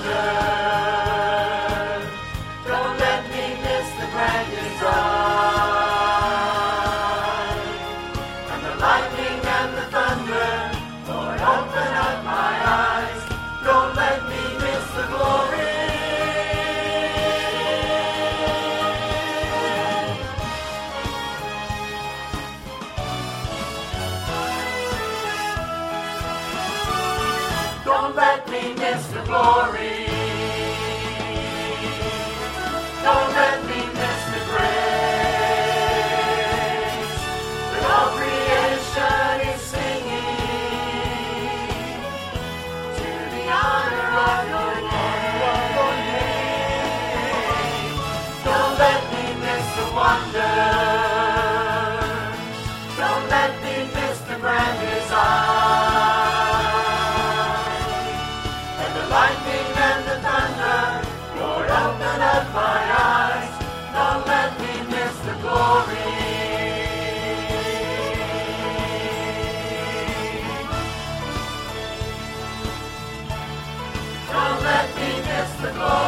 wonder. Don't let me miss the grand design. And the lightning and the thunder, Lord, open up my eyes. Don't let me miss the glory. Don't let me miss the glory. Don't let me miss the grace that all creation is singing to the honor of your name. Don't let me miss the wonder. Don't let me miss the grand design. And the lightning and the thunder, Lord, open up my eyes. Don't let me miss the glory. Don't let me miss the glory.